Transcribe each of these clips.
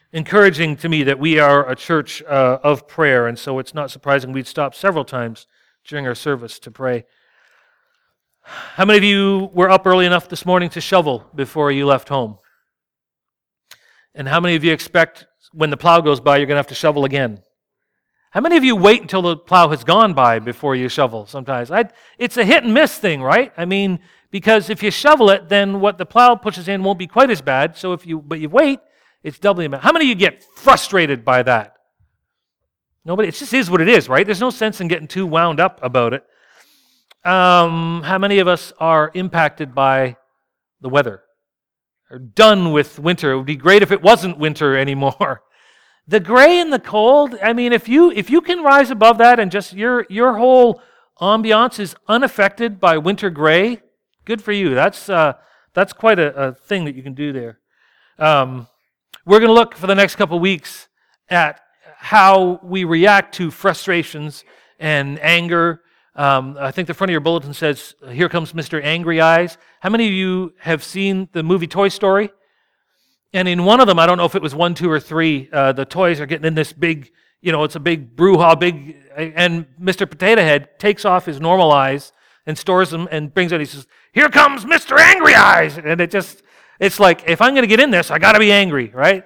encouraging to me that we are a church of prayer, and so it's not surprising we'd stop several times during our service to pray. How many of you were up early enough this morning to shovel before you left home? And how many of you expect when the plow goes by you're going to have to shovel again? How many of you wait until the plow has gone by before you shovel sometimes? It's a hit and miss thing, right? I mean, because if you shovel it, then what the plow pushes in won't be quite as bad. So but you wait, it's doubly bad. How many of you get frustrated by that? Nobody. It just is what it is, right? There's no sense in getting too wound up about it. How many of us are impacted by the weather? Are done with winter? It would be great if it wasn't winter anymore. The gray and the cold, I mean, if you can rise above that and just your whole ambiance is unaffected by winter gray, good for you. That's quite a thing that you can do there. We're going to look for the next couple of weeks at how we react to frustrations and anger. I think the front of your bulletin says, "Here comes Mr. Angry Eyes." How many of you have seen the movie Toy Story? And in one of them, I don't know if it was 1, 2, or 3, the toys are getting in this big, it's a big brouhaha, and Mr. Potato Head takes off his normal eyes and stores them and brings out, he says, "Here comes Mr. Angry Eyes." And it's like, if I'm going to get in this, I got to be angry, right?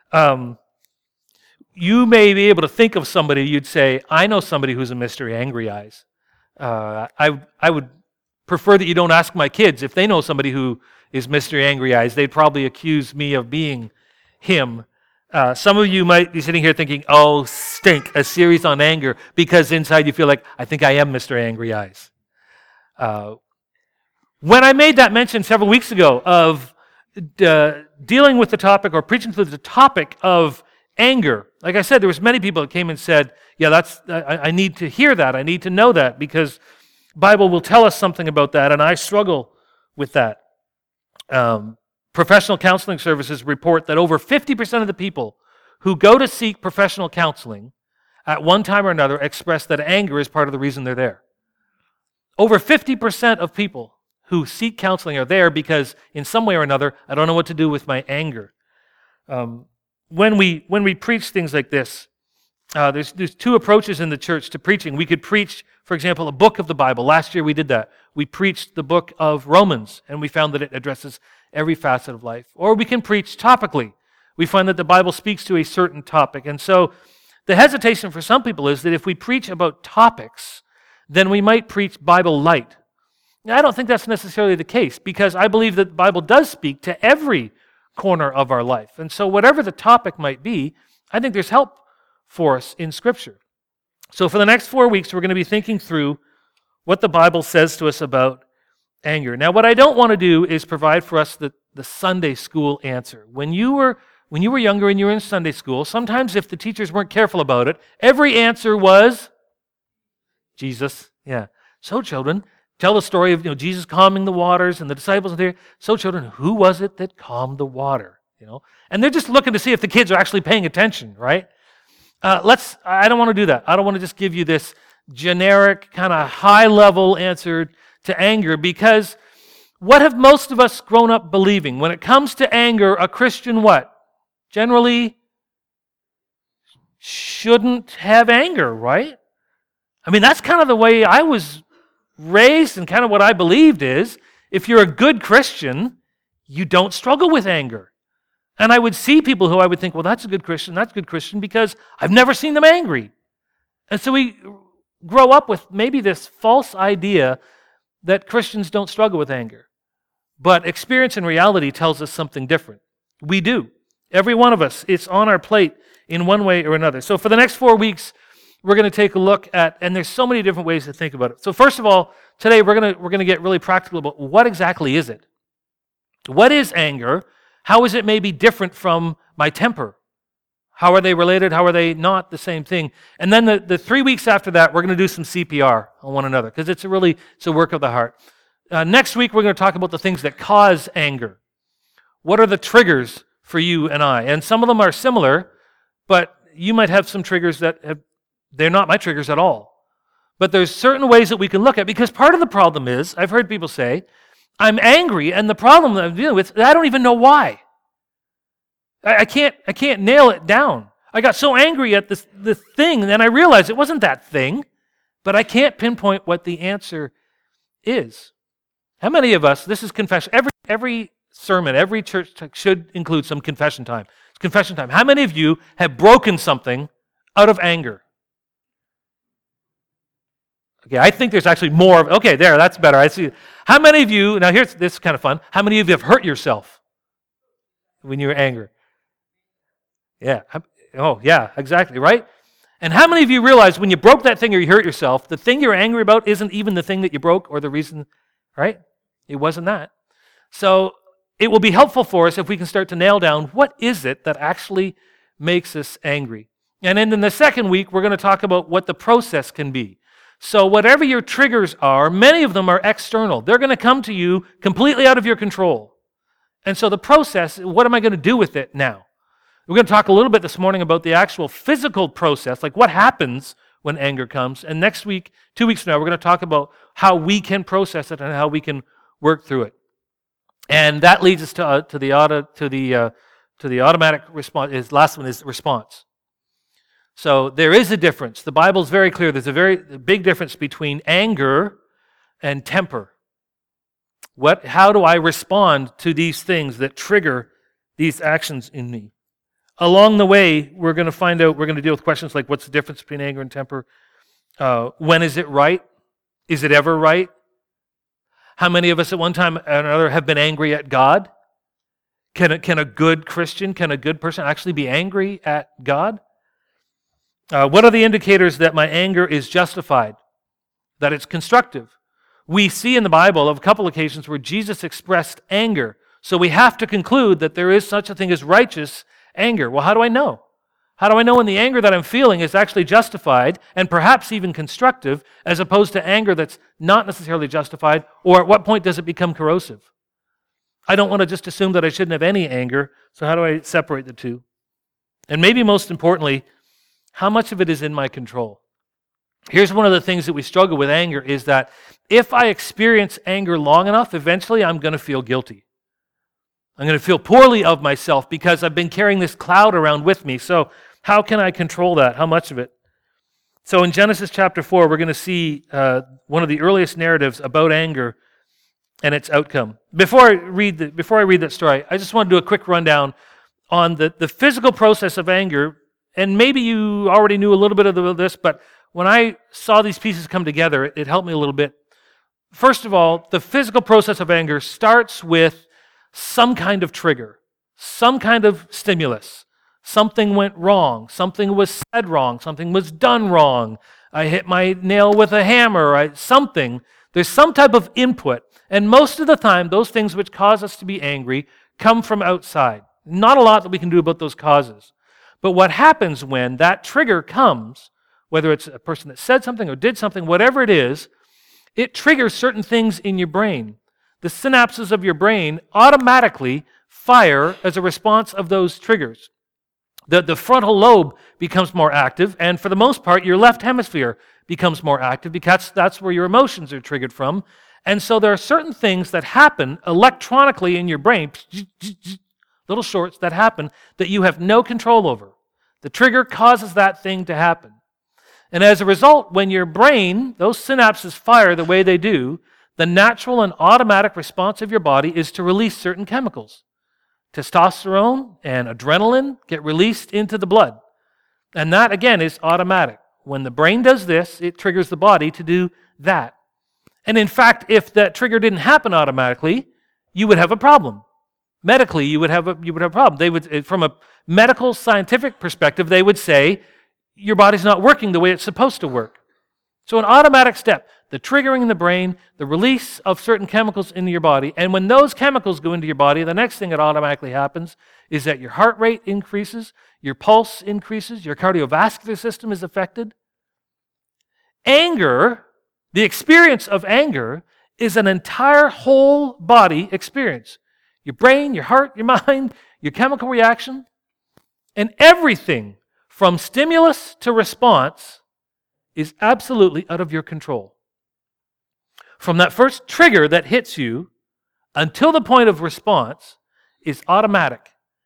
You may be able to think of somebody, you'd say, "I know somebody who's a Mr. Angry Eyes." I would prefer that you don't ask my kids if they know somebody who is Mr. Angry Eyes. They'd probably accuse me of being him. Some of you might be sitting here thinking, "Oh, stink, a series on anger," because inside you feel like, I think I am Mr. Angry Eyes. When I made that mention several weeks ago of dealing with the topic or preaching through the topic of anger, like I said, there was many people that came and said, "Yeah, I need to hear that. I need to know that because Bible will tell us something about that," and I struggle with that. Professional counseling services report that over 50% of the people who go to seek professional counseling at one time or another express that anger is part of the reason they're there. Over 50% of people who seek counseling are there because in some way or another, I don't know what to do with my anger. When we preach things like this, there's two approaches in the church to preaching. We could preach, for example, a book of the Bible. Last year we did that. We preached the book of Romans, and we found that it addresses every facet of life. Or we can preach topically. We find that the Bible speaks to a certain topic. And so the hesitation for some people is that if we preach about topics, then we might preach Bible light. Now, I don't think that's necessarily the case, because I believe that the Bible does speak to every corner of our life. And so whatever the topic might be, I think there's help for us in Scripture. So for the next 4 weeks, we're going to be thinking through what the Bible says to us about anger. Now, what I don't want to do is provide for us the Sunday school answer. When you were younger and you were in Sunday school, sometimes if the teachers weren't careful about it, every answer was Jesus. Yeah. So children, tell the story of Jesus calming the waters and the disciples are there. So children, who was it that calmed the water? And they're just looking to see if the kids are actually paying attention, right? I don't want to do that. I don't want to just give you this generic, kind of high-level answer to anger, because what have most of us grown up believing? When it comes to anger, a Christian what? Generally shouldn't have anger, right? I mean, that's kind of the way I was raised, and kind of what I believed is, if you're a good Christian, you don't struggle with anger. And I would see people who I would think, well, that's a good Christian, because I've never seen them angry. And so we grow up with maybe this false idea that Christians don't struggle with anger. But experience and reality tells us something different. We do. Every one of us, it's on our plate in one way or another. So for the next 4 weeks, we're going to take a look at, and there's so many different ways to think about it. So first of all, today we're going to get really practical about what exactly is it? What is anger? How is it maybe different from my temper? How are they related? How are they not the same thing? And then the 3 weeks after that, we're going to do some CPR on one another, because it's a work of the heart. Next week, we're going to talk about the things that cause anger. What are the triggers for you and I? And some of them are similar, but you might have some triggers they're not my triggers at all. But there's certain ways that we can look at, because part of the problem is, I've heard people say, I'm angry, and the problem that I'm dealing with, I don't even know why. I can't nail it down. I got so angry at this thing, and then I realized it wasn't that thing, but I can't pinpoint what the answer is. How many of us, this is confession, every sermon, every church should include some confession time. It's confession time. How many of you have broken something out of anger? Okay, I think there's actually more. Okay, there, that's better. I see. How many of you, now this is kind of fun, how many of you have hurt yourself when you were angry? Yeah. Oh, yeah, exactly, right? And how many of you realize when you broke that thing or you hurt yourself, the thing you're angry about isn't even the thing that you broke or the reason, right? It wasn't that. So it will be helpful for us if we can start to nail down what is it that actually makes us angry. And then in the second week, we're going to talk about what the process can be. So whatever your triggers are, many of them are external. They're going to come to you completely out of your control. And so the process, what am I going to do with it now? We're going to talk a little bit this morning about the actual physical process, like what happens when anger comes. And next week, 2 weeks from now, we're going to talk about how we can process it and how we can work through it. And that leads us to the automatic response. His last one is response. So there is a difference. The Bible is very clear. There's a very big difference between anger and temper. How do I respond to these things that trigger these actions in me? Along the way, we're going to deal with questions like what's the difference between anger and temper? When is it right? Is it ever right? How many of us at one time or another have been angry at God? Can a good Christian, can a good person actually be angry at God? What are the indicators that my anger is justified? That it's constructive? We see in the Bible of a couple occasions where Jesus expressed anger. So we have to conclude that there is such a thing as righteous anger. Well, how do I know? How do I know when the anger that I'm feeling is actually justified and perhaps even constructive as opposed to anger that's not necessarily justified? Or at what point does it become corrosive? I don't want to just assume that I shouldn't have any anger, so how do I separate the two? And maybe most importantly, how much of it is in my control? Here's one of the things that we struggle with anger is that if I experience anger long enough, eventually I'm going to feel guilty. I'm going to feel poorly of myself because I've been carrying this cloud around with me. So how can I control that? How much of it? So in Genesis chapter 4, we're going to see one of the earliest narratives about anger and its outcome. Before I read that story, I just want to do a quick rundown on the physical process of anger. And maybe you already knew a little bit of this, but when I saw these pieces come together, it helped me a little bit. First of all, the physical process of anger starts with some kind of trigger, some kind of stimulus. Something went wrong, something was said wrong, something was done wrong. I hit my nail with a hammer, something. There's some type of input. And most of the time, those things which cause us to be angry come from outside. Not a lot that we can do about those causes. But what happens when that trigger comes, whether it's a person that said something or did something, whatever it is, it triggers certain things in your brain. The synapses of your brain automatically fire as a response of those triggers. The frontal lobe becomes more active, and for the most part, your left hemisphere becomes more active because that's where your emotions are triggered from. And so there are certain things that happen electronically in your brain, little shorts that happen that you have no control over. The trigger causes that thing to happen. And as a result, when your brain, those synapses fire the way they do, the natural and automatic response of your body is to release certain chemicals. Testosterone and adrenaline get released into the blood. And that, again, is automatic. When the brain does this, it triggers the body to do that. And in fact, if that trigger didn't happen automatically, you would have a problem. Medically, you would have a problem. They would, from a medical scientific perspective, they would say, your body's not working the way it's supposed to work. So an automatic step, the triggering in the brain, the release of certain chemicals into your body, and when those chemicals go into your body, the next thing that automatically happens is that your heart rate increases, your pulse increases, your cardiovascular system is affected. Anger, the experience of anger, is an entire whole body experience. Your brain, your heart, your mind, your chemical reaction, and everything from stimulus to response is absolutely out of your control. From that first trigger that hits you until the point of response is automatic.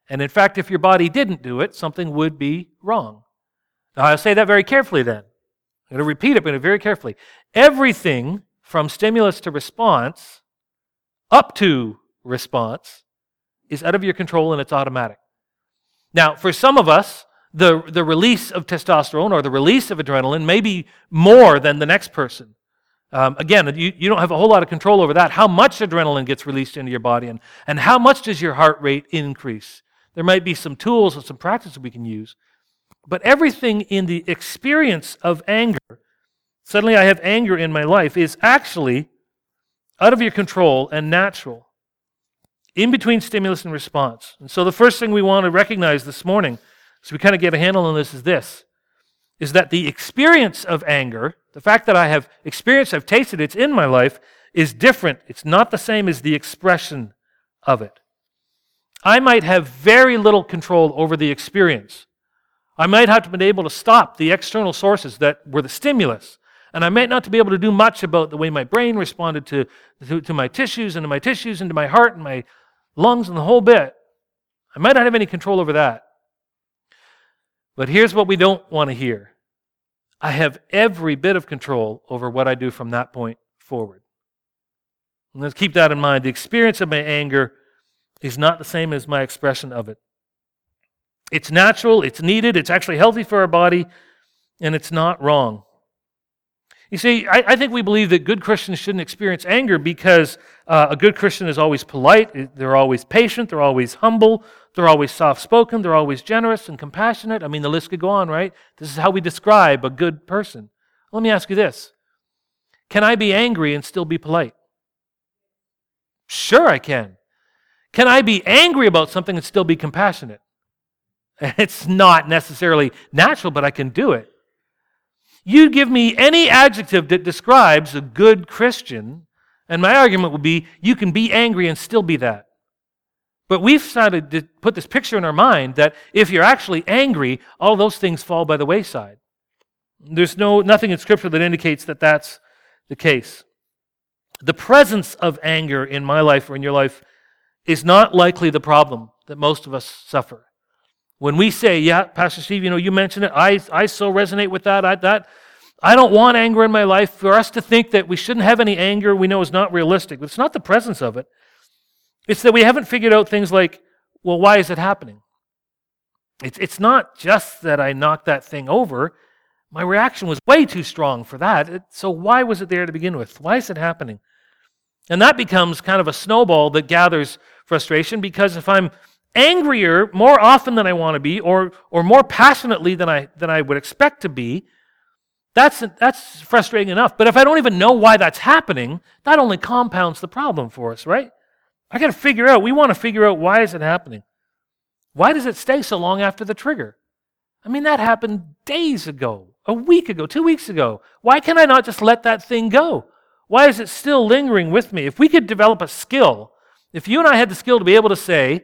And in fact, if your body didn't do it, something would be wrong. Now, I'll say that very carefully then. I'm going to repeat it, but very carefully. Everything from stimulus to response, up to response, is out of your control and it's automatic. Now, for some of us, the release of testosterone or the release of adrenaline may be more than the next person. Again, you don't have a whole lot of control over that. How much adrenaline gets released into your body and how much does your heart rate increase? There might be some tools and some practices we can use. But everything in the experience of anger, suddenly I have anger in my life, is actually out of your control and natural, in between stimulus and response. And so the first thing we want to recognize this morning, so we kind of get a handle on this, is that the experience of anger, the fact that I have experienced, I've tasted, it's in my life, is different. It's not the same as the expression of it. I might have very little control over the experience. I might have to be able to stop the external sources that were the stimulus. And I might not be able to do much about the way my brain responded to my tissues and to my heart and my lungs and the whole bit. I might not have any control over that. But here's what we don't want to hear. I have every bit of control over what I do from that point forward. And let's keep that in mind. The experience of my anger is not the same as my expression of it. It's natural, it's needed, it's actually healthy for our body, and it's not wrong. You see, I think we believe that good Christians shouldn't experience anger because a good Christian is always polite, they're always patient, they're always humble, they're always soft-spoken, they're always generous and compassionate. I mean, the list could go on, right? This is how we describe a good person. Let me ask you this. Can I be angry and still be polite? Sure I can. Can I be angry about something and still be compassionate? It's not necessarily natural, but I can do it. You give me any adjective that describes a good Christian, and my argument would be, you can be angry and still be that. But we've decided to put this picture in our mind that if you're actually angry, all those things fall by the wayside. There's nothing in Scripture that indicates that that's the case. The presence of anger in my life or in your life is not likely the problem that most of us suffer. When we say, yeah, Pastor Steve, you mentioned it, I so resonate with that. I don't want anger in my life. For us to think that we shouldn't have any anger, we know is not realistic. It's not the presence of it. It's that we haven't figured out things like, well, why is it happening? It's not just that I knocked that thing over. My reaction was way too strong for that. So why was it there to begin with? Why is it happening? And that becomes kind of a snowball that gathers frustration, because if I'm angrier more often than I want to be, or more passionately than I would expect to be, that's frustrating enough. But if I don't even know why that's happening, that only compounds the problem for us, right? We want to figure out why is it happening. Why does it stay so long after the trigger? I mean, that happened days ago, a week ago, 2 weeks ago. Why can I not just let that thing go? Why is it still lingering with me? If we could develop a skill, if you and I had the skill to be able to say,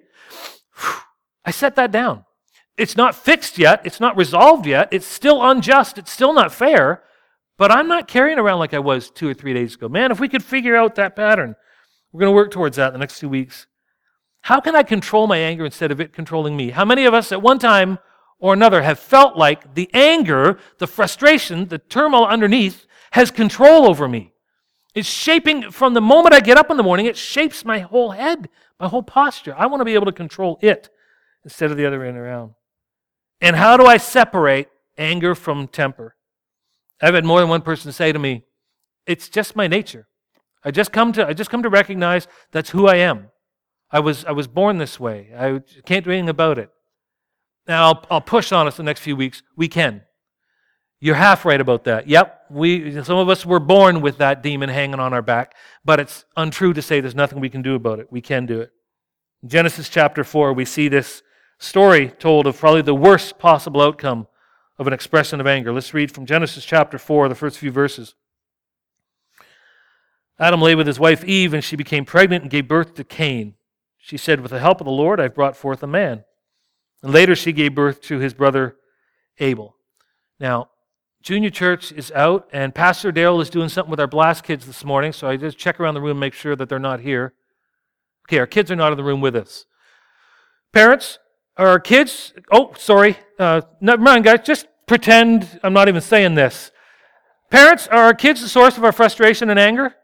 I set that down. It's not fixed yet. It's not resolved yet. It's still unjust. It's still not fair. But I'm not carrying around like I was 2 or 3 days ago. Man, if we could figure out that pattern, we're going to work towards that in the next 2 weeks. How can I control my anger instead of it controlling me? How many of us at one time or another have felt like the anger, the frustration, the turmoil underneath has control over me? It's shaping, from the moment I get up in the morning, it shapes my whole head, my whole posture. I want to be able to control it instead of the other way around. And how do I separate anger from temper? I've had more than one person say to me, it's just my nature. I just come to recognize that's who I am. I was born this way. I can't do anything about it. Now, I'll push on us the next few weeks. We can. You're half right about that. Yep, some of us were born with that demon hanging on our back, but it's untrue to say there's nothing we can do about it. We can do it. In Genesis chapter 4, we see this story told of probably the worst possible outcome of an expression of anger. Let's read from Genesis chapter 4, the first few verses. Adam lay with his wife Eve, and she became pregnant and gave birth to Cain. She said, with the help of the Lord, I've brought forth a man. And later she gave birth to his brother Abel. Now, Junior Church is out, and Pastor Darrell is doing something with our Blast kids this morning, so I just check around the room, make sure that they're not here. Okay, our kids are not in the room with us. Parents, Are our kids, never mind, guys, just pretend I'm not even saying this. Parents, are our kids the source of our frustration and anger?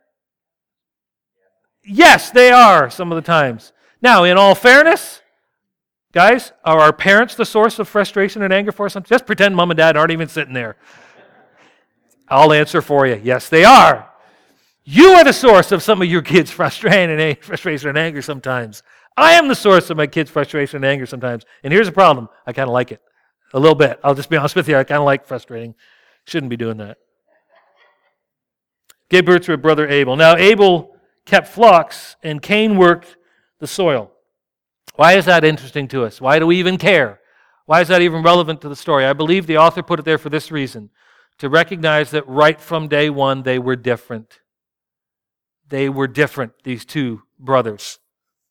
Yes, they are some of the times. Now, in all fairness, guys, are our parents the source of frustration and anger for us? Just pretend mom and dad aren't even sitting there. I'll answer for you. Yes, they are. You are the source of some of your kids' frustration and anger sometimes. I am the source of my kids' frustration and anger sometimes. And here's the problem. I kind of like it. A little bit. I'll just be honest with you. I kind of like frustrating. Shouldn't be doing that. Gave birth to a brother Abel. Now, Abel kept flocks, and Cain worked the soil. Why is that interesting to us? Why do we even care? Why is that even relevant to the story? I believe the author put it there for this reason, to recognize that right from day one, they were different. They were different, these two brothers.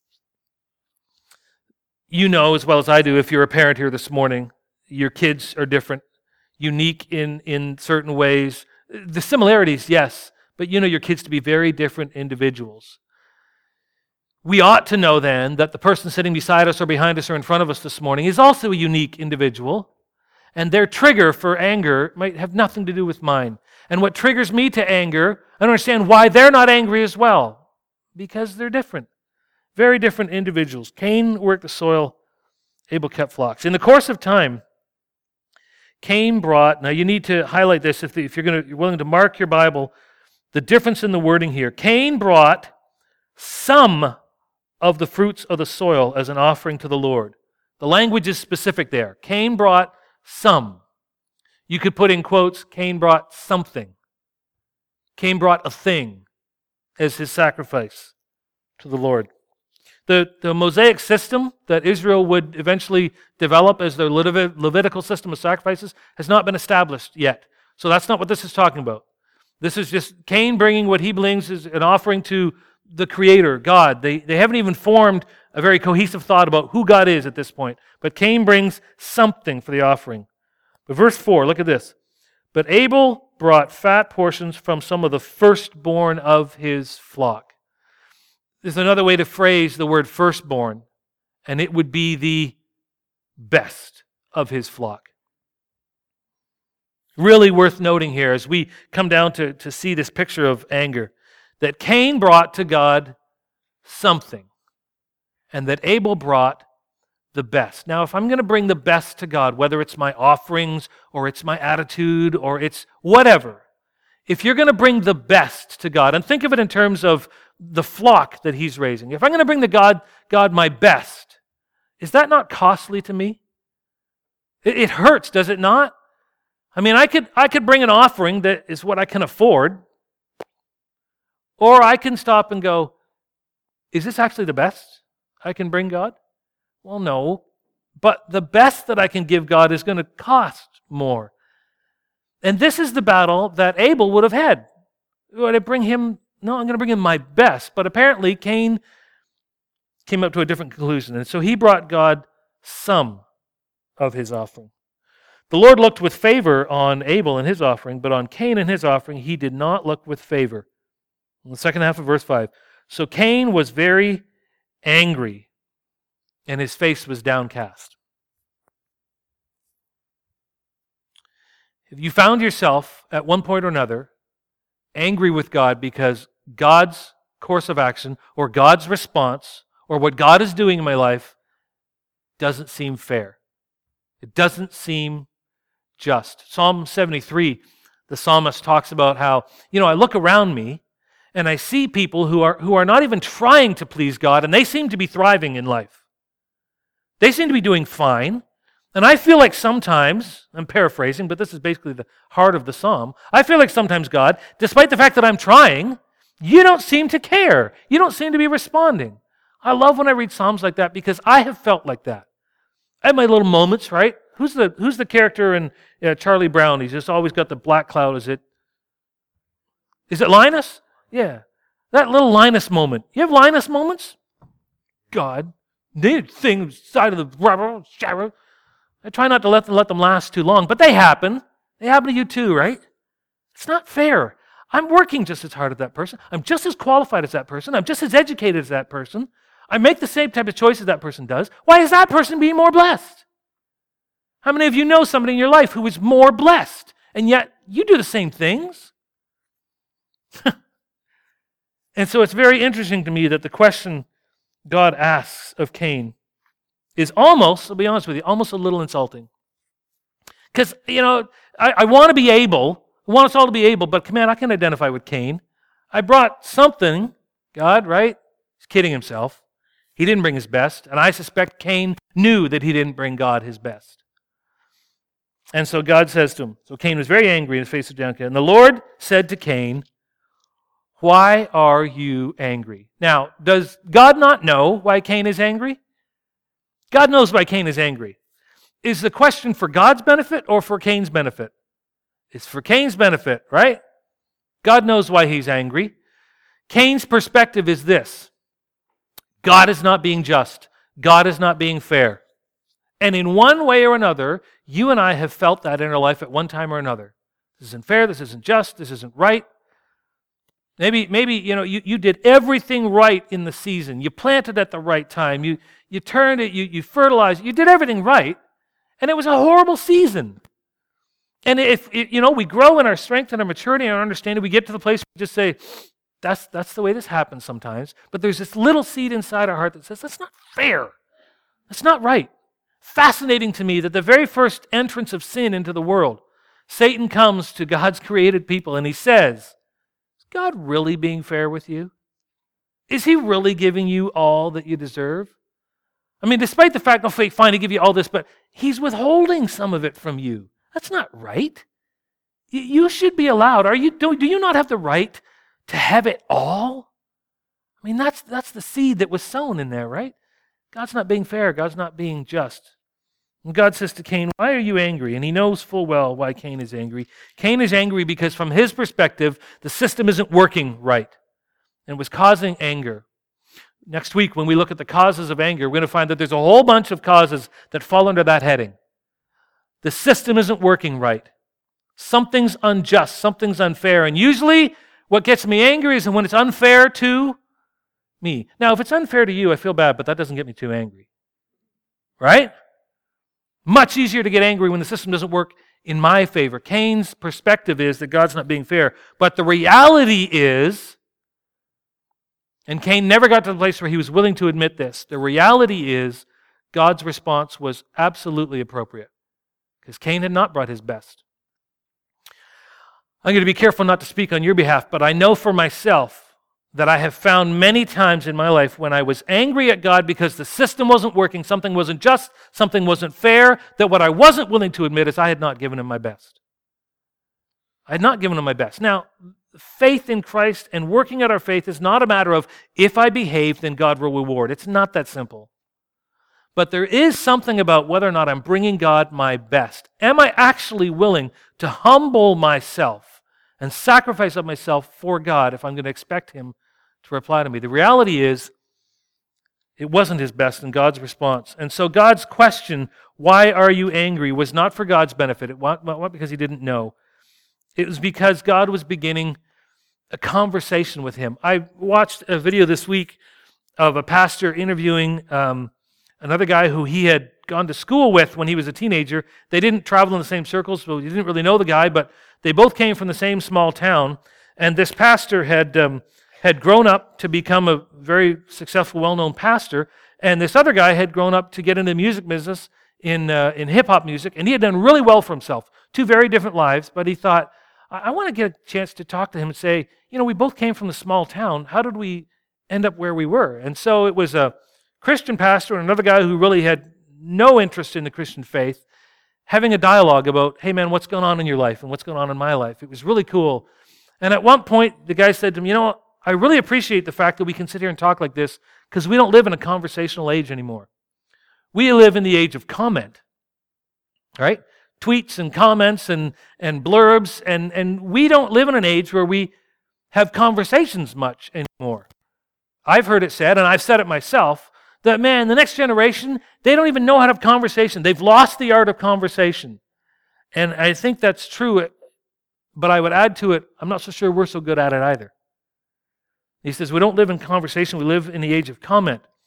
You know as well as I do, if you're a parent here this morning, your kids are different, unique in certain ways. The similarities, yes, but you know your kids to be very different individuals. We ought to know then that the person sitting beside us or behind us or in front of us this morning is also a unique individual, and their trigger for anger might have nothing to do with mine. And what triggers me to anger, I don't understand why they're not angry as well, because they're different. Very different individuals. Cain worked the soil, Abel kept flocks. In the course of time, Cain brought, now you need to highlight this if you're willing to mark your Bible, the difference in the wording here. Cain brought some of the fruits of the soil as an offering to the Lord. The language is specific there. Cain brought some. You could put in quotes, Cain brought something. Cain brought a thing as his sacrifice to the Lord. The Mosaic system that Israel would eventually develop as their Levitical system of sacrifices has not been established yet. So that's not what this is talking about. This is just Cain bringing what he believes is an offering to the Creator, God. They haven't even formed a very cohesive thought about who God is at this point. But Cain brings something for the offering. But verse 4, look at this. But Abel brought fat portions from some of the firstborn of his flock. There's another way to phrase the word firstborn, and it would be the best of his flock. Really worth noting here as we come down to see this picture of anger, that Cain brought to God something, and that Abel brought the best. Now, if I'm going to bring the best to God, whether it's my offerings or it's my attitude or it's whatever, if you're going to bring the best to God, and think of it in terms of the flock that he's raising. If I'm going to bring to God my best, is that not costly to me? It hurts, does it not? I mean, I could bring an offering that is what I can afford, or I can stop and go, is this actually the best I can bring God? Well, no. But the best that I can give God is going to cost more. And this is the battle that Abel would have had. Would I bring him? No, I'm going to bring him my best. But apparently Cain came up to a different conclusion. And so he brought God some of his offering. The Lord looked with favor on Abel and his offering, but on Cain and his offering he did not look with favor. In the second half of verse 5. So Cain was very angry, and his face was downcast. If you found yourself at one point or another angry with God because God's course of action or God's response or what God is doing in my life doesn't seem fair. It doesn't seem just. Psalm 73, the psalmist talks about how, I look around me and I see people who are not even trying to please God, and they seem to be thriving in life. They seem to be doing fine. And I feel like sometimes, I'm paraphrasing, but this is basically the heart of the psalm. I feel like sometimes, God, despite the fact that I'm trying, you don't seem to care. You don't seem to be responding. I love when I read psalms like that because I have felt like that. I have my little moments, right? Who's the character in Charlie Brown? He's just always got the black cloud. Is it Linus? Yeah. That little Linus moment. You have Linus moments? God, they thing side of the rubber, shower. I try not to let them last too long, but they happen. They happen to you too, right? It's not fair. I'm working just as hard as that person. I'm just as qualified as that person. I'm just as educated as that person. I make the same type of choices that person does. Why is that person being more blessed? How many of you know somebody in your life who is more blessed, and yet you do the same things? And so it's very interesting to me that the question God asks of Cain is almost, I'll be honest with you, almost a little insulting. Because, I want to be able, I want us all to be able, but man, I can identify with Cain. I brought something, God, right? He's kidding himself. He didn't bring his best, and I suspect Cain knew that he didn't bring God his best. And so God says to him, so Cain was very angry in his face of downcast. And the Lord said to Cain, why are you angry? Now, does God not know why Cain is angry? God knows why Cain is angry. Is the question for God's benefit or for Cain's benefit? It's for Cain's benefit, right? God knows why he's angry. Cain's perspective is this: God is not being just. God is not being fair. And in one way or another, you and I have felt that in our life at one time or another. This isn't fair, this isn't just, this isn't right. Maybe you did everything right in the season. You planted at the right time. You turned it, you fertilized, you did everything right, and it was a horrible season. And if we grow in our strength and our maturity and our understanding, we get to the place where we just say, that's the way this happens sometimes. But there's this little seed inside our heart that says, that's not fair. That's not right. Fascinating to me that the very first entrance of sin into the world, Satan comes to God's created people and he says, is God really being fair with you? Is he really giving you all that you deserve? I mean, despite the fact, fine, he give you all this, but he's withholding some of it from you. That's not right. You should be allowed. Do you not have the right to have it all? I mean, that's the seed that was sown in there, right? God's not being fair. God's not being just. And God says to Cain, why are you angry? And he knows full well why Cain is angry. Cain is angry because from his perspective, the system isn't working right and was causing anger. Next week, when we look at the causes of anger, we're going to find that there's a whole bunch of causes that fall under that heading. The system isn't working right. Something's unjust, something's unfair. And usually what gets me angry is when it's unfair to me. Now, if it's unfair to you, I feel bad, but that doesn't get me too angry. Right? Much easier to get angry when the system doesn't work in my favor. Cain's perspective is that God's not being fair. But the reality is, and Cain never got to the place where he was willing to admit this, the reality is God's response was absolutely appropriate because Cain had not brought his best. I'm going to be careful not to speak on your behalf, but I know for myself that I have found many times in my life when I was angry at God because the system wasn't working, something wasn't just, something wasn't fair, that what I wasn't willing to admit is I had not given him my best. I had not given him my best. Now, faith in Christ and working out our faith is not a matter of if I behave, then God will reward. It's not that simple. But there is something about whether or not I'm bringing God my best. Am I actually willing to humble myself and sacrifice of myself for God if I'm going to expect him to reply to me? The reality is, it wasn't his best in God's response. And so God's question, why are you angry, was not for God's benefit. It wasn't because he didn't know. It was because God was beginning a conversation with him. I watched a video this week of a pastor interviewing another guy who he had gone to school with when he was a teenager. They didn't travel in the same circles, so he didn't really know the guy, but they both came from the same small town. And this pastor had grown up to become a very successful, well-known pastor, and this other guy had grown up to get into the music business in hip-hop music, and he had done really well for himself. Two very different lives, but he thought, I want to get a chance to talk to him and say, we both came from the small town. How did we end up where we were? And so it was a Christian pastor and another guy who really had no interest in the Christian faith having a dialogue about, hey man, what's going on in your life and what's going on in my life? It was really cool. And at one point, the guy said to him, I really appreciate the fact that we can sit here and talk like this because we don't live in a conversational age anymore. We live in the age of comment, right? Tweets and comments and blurbs, and we don't live in an age where we have conversations much anymore. I've heard it said, and I've said it myself, that, man, the next generation, they don't even know how to have conversation. They've lost the art of conversation. And I think that's true, but I would add to it, I'm not so sure we're so good at it either. He says, we don't live in conversation, we live in the age of comment.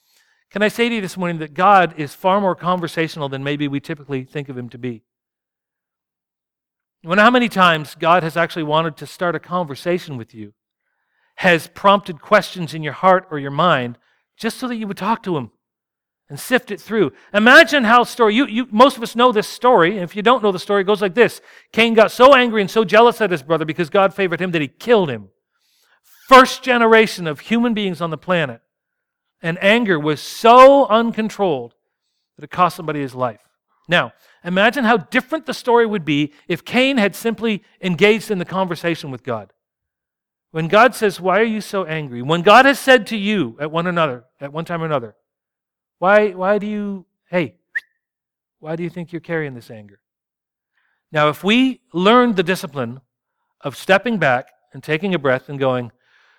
Can I say to you this morning that God is far more conversational than maybe we typically think of him to be? You wonder how many times God has actually wanted to start a conversation with you, has prompted questions in your heart or your mind just so that you would talk to him and sift it through. Imagine how most of us know this story, and if you don't know the story, it goes like this. Cain got so angry and so jealous at his brother because God favored him that he killed him. First generation of human beings on the planet. And anger was so uncontrolled that it cost somebody his life. Now, imagine how different the story would be if Cain had simply engaged in the conversation with God. When God says, "Why are you so angry?" When God has said to you at one time or another, why do you think you're carrying this anger? Now, if we learned the discipline of stepping back and taking a breath and going,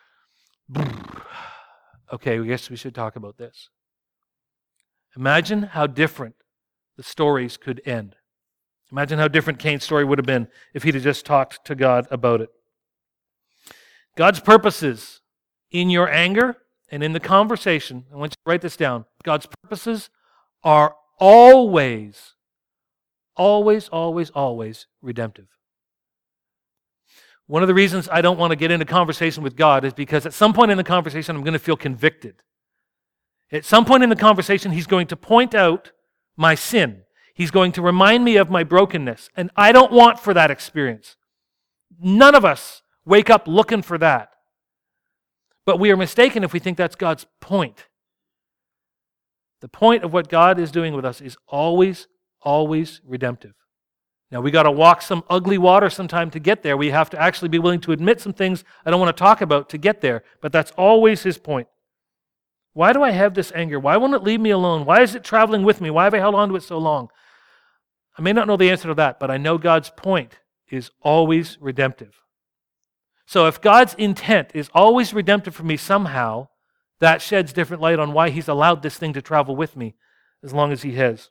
okay, I guess we should talk about this. Imagine how different the stories could end. Imagine how different Cain's story would have been if he'd have just talked to God about it. God's purposes in your anger and in the conversation, I want you to write this down, God's purposes are always redemptive. One of the reasons I don't want to get into conversation with God is because at some point in the conversation I'm going to feel convicted. At some point in the conversation He's going to point out my sin. He's going to remind me of my brokenness. And I don't want for that experience. None of us wake up looking for that. But we are mistaken if we think that's God's point. The point of what God is doing with us is always redemptive. Now, we got to walk some ugly water sometime to get there. We have to actually be willing to admit some things I don't want to talk about to get there. But that's always His point. Why do I have this anger? Why won't it leave me alone? Why is it traveling with me? Why have I held on to it so long? I may not know the answer to that, but I know God's point is always redemptive. So if God's intent is always redemptive for me somehow, that sheds different light on why He's allowed this thing to travel with me as long as He has.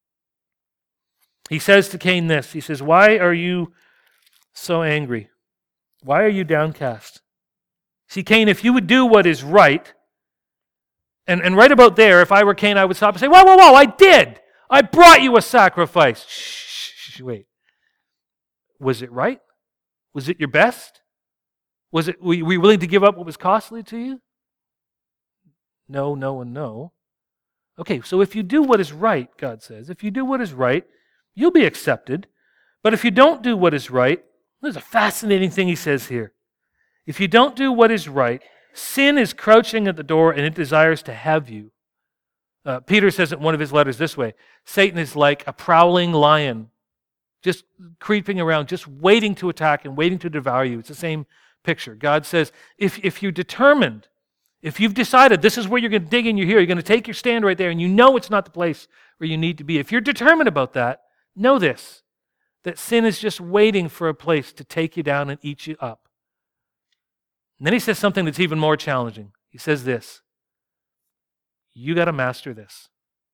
He says to Cain this, he says, "Why are you so angry? Why are you downcast?" See, Cain, if you would do what is right, and right about there, if I were Cain, I would stop and say, whoa, I did. I brought you a sacrifice. Shh, wait. Was it right? Was it your best? Were you willing to give up what was costly to you? No, and no. Okay, so if you do what is right, God says, if you do what is right, you'll be accepted. But if you don't do what is right, there's a fascinating thing He says here. If you don't do what is right, sin is crouching at the door and it desires to have you. Peter says in one of his letters this way, Satan is like a prowling lion, just creeping around, just waiting to attack and waiting to devour you. It's the same picture. God says, if you're determined, if you've decided this is where you're going to dig in your heel, you're going to take your stand right there and you know it's not the place where you need to be. If you're determined about that, know this, that sin is just waiting for a place to take you down and eat you up. And then He says something that's even more challenging. He says this, you got to master this.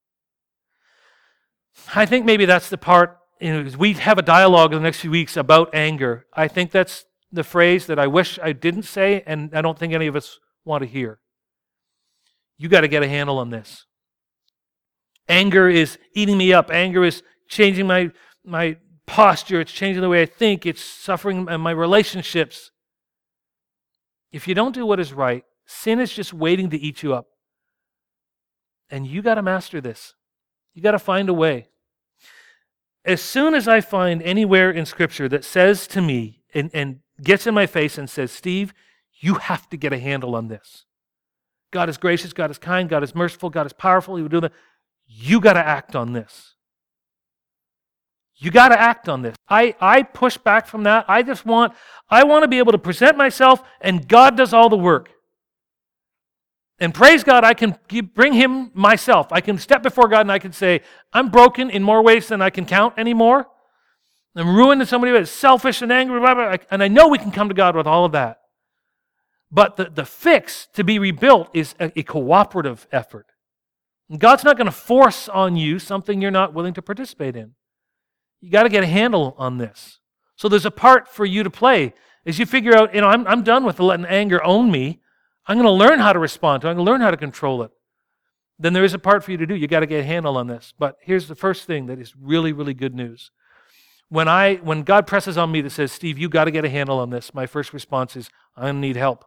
I think maybe that's the part, as we have a dialogue in the next few weeks about anger, I think that's the phrase that I wish I didn't say and I don't think any of us want to hear. You got to get a handle on this. Anger is eating me up. Anger is changing my posture. It's changing the way I think. It's suffering my relationships. If you don't do what is right, sin is just waiting to eat you up. And you got to master this. You got to find a way. As soon as I find anywhere in Scripture that says to me and gets in my face and says, Steve, you have to get a handle on this. God is gracious, God is kind, God is merciful, God is powerful, He will do that. You got to act on this. You got to act on this. I push back from that. I want to be able to present myself and God does all the work. And praise God, I can bring Him myself. I can step before God and I can say, I'm broken in more ways than I can count anymore. I'm ruined in so many ways, selfish and angry, blah, blah, blah. And I know we can come to God with all of that. But the fix to be rebuilt is a cooperative effort. And God's not going to force on you something you're not willing to participate in. You got to get a handle on this. So there's a part for you to play as you figure out, I'm done with letting anger own me. I'm going to learn how to respond to it. I'm going to learn how to control it. then there is a part for you to do. You got to get a handle on this. But here's the first thing that is really, really good news. When God presses on me that says, Steve, you got to get a handle on this, my first response is, I'm going to need help.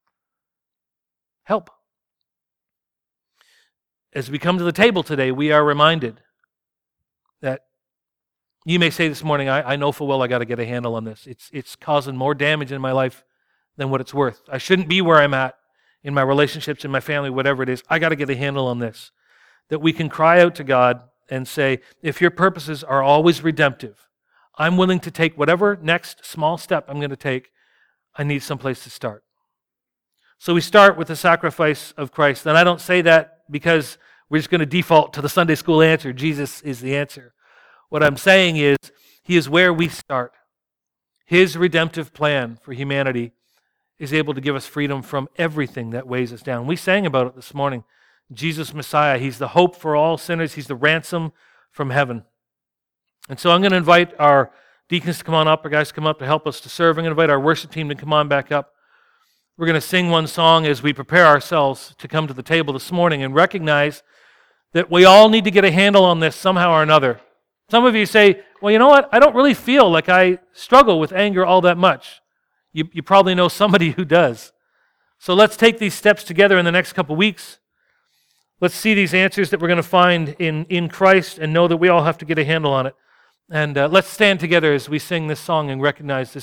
Help. As we come to the table today, we are reminded that you may say this morning, I know full well I got to get a handle on this. It's causing more damage in my life than what it's worth. I shouldn't be where I'm at in my relationships, in my family, whatever it is. I got to get a handle on this. That we can cry out to God and say, if your purposes are always redemptive, I'm willing to take whatever next small step I'm going to take. I need someplace to start. So we start with the sacrifice of Christ. And I don't say that because we're just going to default to the Sunday school answer. Jesus is the answer. What I'm saying is, He is where we start. His redemptive plan for humanity is able to give us freedom from everything that weighs us down. We sang about it this morning. Jesus Messiah, He's the hope for all sinners. He's the ransom from heaven. And so I'm going to invite our deacons to come on up, our guys to come up to help us to serve. I'm going to invite our worship team to come on back up. We're going to sing one song as we prepare ourselves to come to the table this morning and recognize that we all need to get a handle on this somehow or another. Some of you say, well, you know what? I don't really feel like I struggle with anger all that much. You probably know somebody who does. So let's take these steps together in the next couple weeks. Let's see these answers that we're going to find in Christ and know that we all have to get a handle on it. And let's stand together as we sing this song and recognize this